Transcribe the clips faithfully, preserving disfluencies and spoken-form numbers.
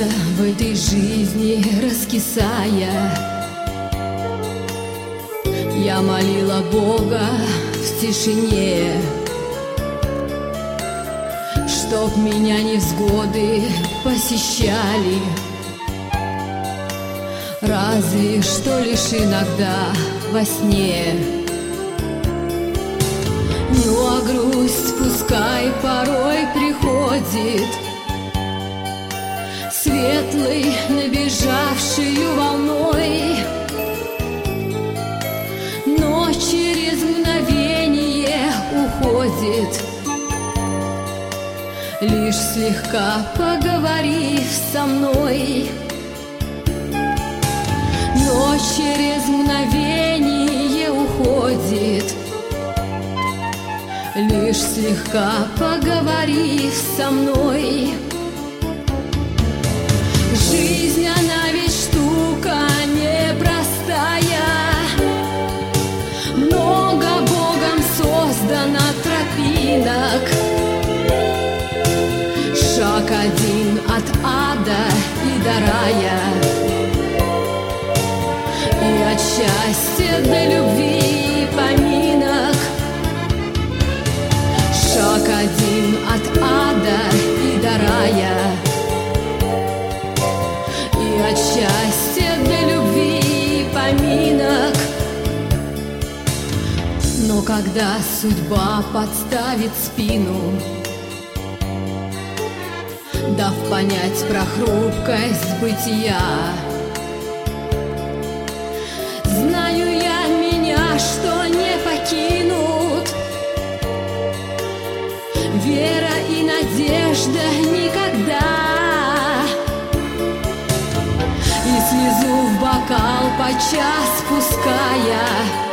в этой жизни раскисая, я молила Бога в тишине, чтоб меня невзгоды посещали. Разве что лишь иногда во сне. Ну а грусть пускай порой приходит светлой, набежавшую волной, но через мгновение уходит, лишь слегка поговорив со мной. Но через мгновение уходит, лишь слегка поговорив со мной. Жизнь, она ведь штука непростая, много Богом создано тропинок. Шаг один от ада и до рая, и от счастья до любви и поминок. Шаг один от ада и до рая, и от счастья до любви и поминок. Но когда судьба подставит спину, дав понять про хрупкость бытия, знаю я, меня что не покинут вера и надежда никогда. И слезу в бокал подчас пуская,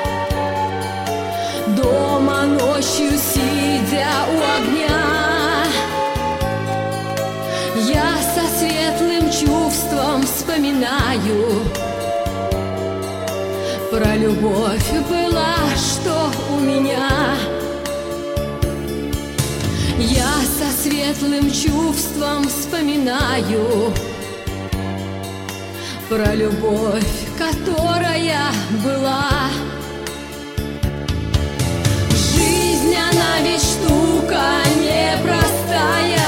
дома ночью сидя у огня, я со светлым чувством вспоминаю про любовь была, что у меня. Я со светлым чувством вспоминаю про любовь, которая была. Жизнь, она ведь штука непростая,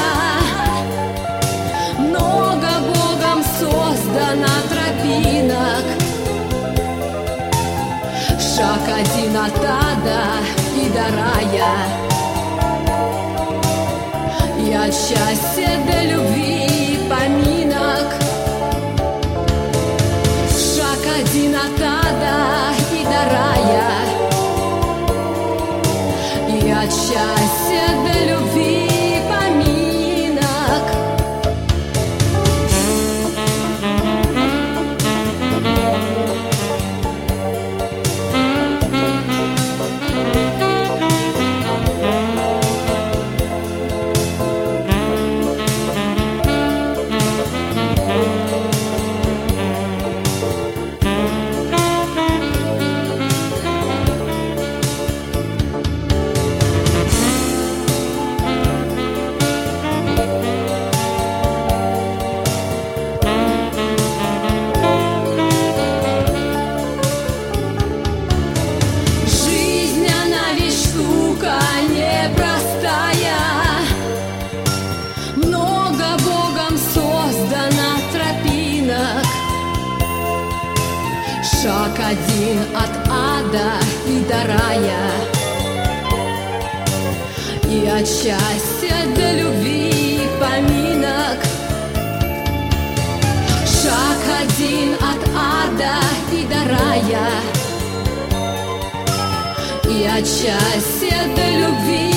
много Богом создано тропинок. Шаг один от ада и до рая, и от счастья до любви и поминок. Шаг один от ада и до рая, и от счастья до любви и поминок. Шаг один от ада и до рая, и от счастья до любви и поминок. Шаг один от ада и до рая, и от счастья до любви